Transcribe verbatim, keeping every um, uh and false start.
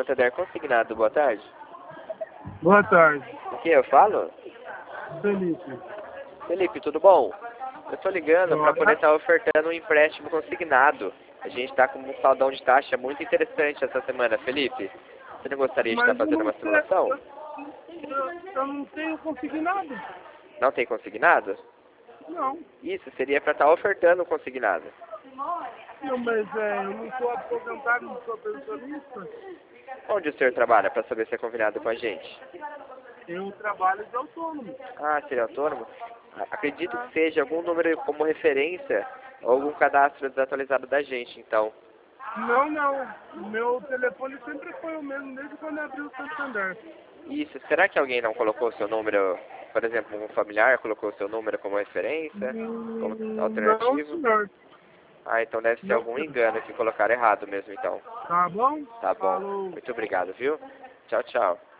Santander Consignado, boa tarde. Boa tarde. O que eu falo? Felipe. Felipe, tudo bom? Eu tô ligando para Olha. poder estar ofertando um empréstimo consignado. A gente está com um saldão de taxa muito interessante essa semana. Felipe, você não gostaria de Mas estar eu fazendo não uma sei, simulação? eu, eu, eu não tenho consignado. Não tem consignado? Não. Isso, seria para estar ofertando um consignado. Não, mas é, eu não sou aposentado, não sou pensionista. Onde o senhor trabalha para saber se é combinado com a gente? Eu trabalho de autônomo. Ah, seria autônomo? Ah, acredito que seja algum número como referência ou algum cadastro desatualizado da gente, então. Não, não. Meu telefone sempre foi o mesmo, desde quando eu abri o Santander. Isso, será que alguém não colocou o seu número, por exemplo, um familiar colocou o seu número como referência, como Hum, não, alternativo? senhor. Ah, então deve ser Não, algum senhor. engano que colocaram errado mesmo, então. Tá bom? Tá bom. Falou. Muito obrigado, viu? Tchau, tchau.